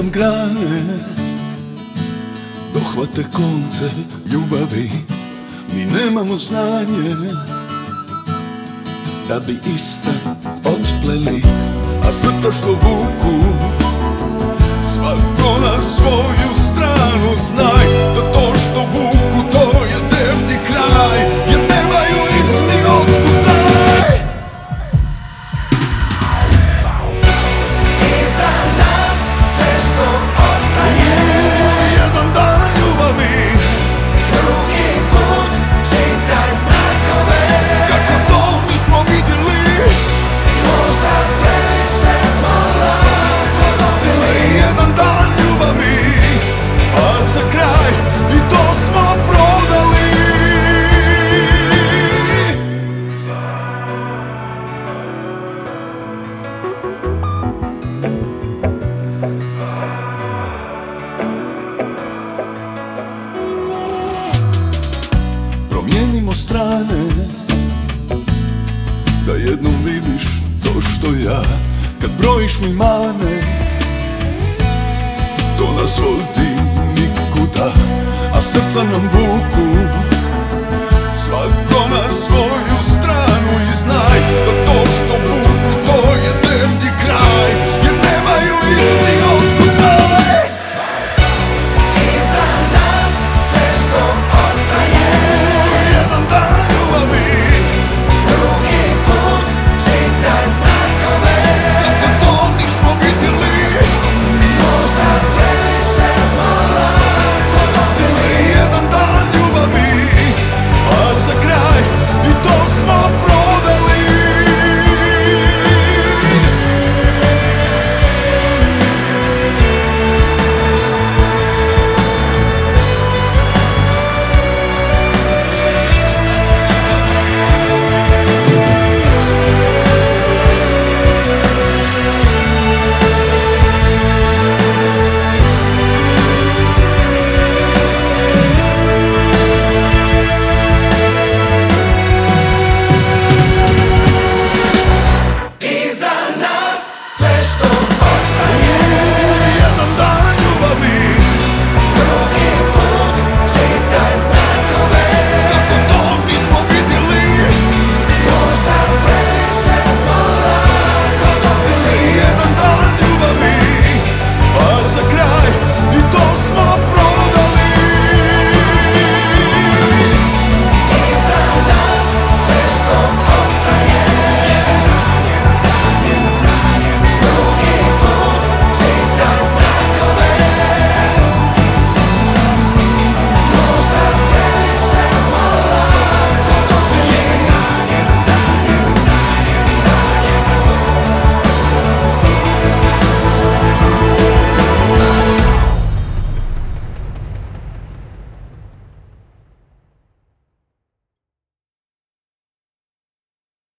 nam grane, dohvate konce ljubavi. Mi nemamo znanje da bi iste otpleli, a srca što vuku svako na svoju stranu. Znaj da to što vuku to je temni kraj, jer nemaju isti otkucaj. Iza nas sve što ostaje, Jedan dan ljubavi, drugi put čitaj znakove. kako to nismo vidjeli, Možda previše smo lako dobili. jedan dan ljubavi, a za kraj i to smo prodali. Promijenimo strane, da jednom vidiš to što ja. Kad brojiš mi mane, to nas vodi nikuda, a srca nam vuku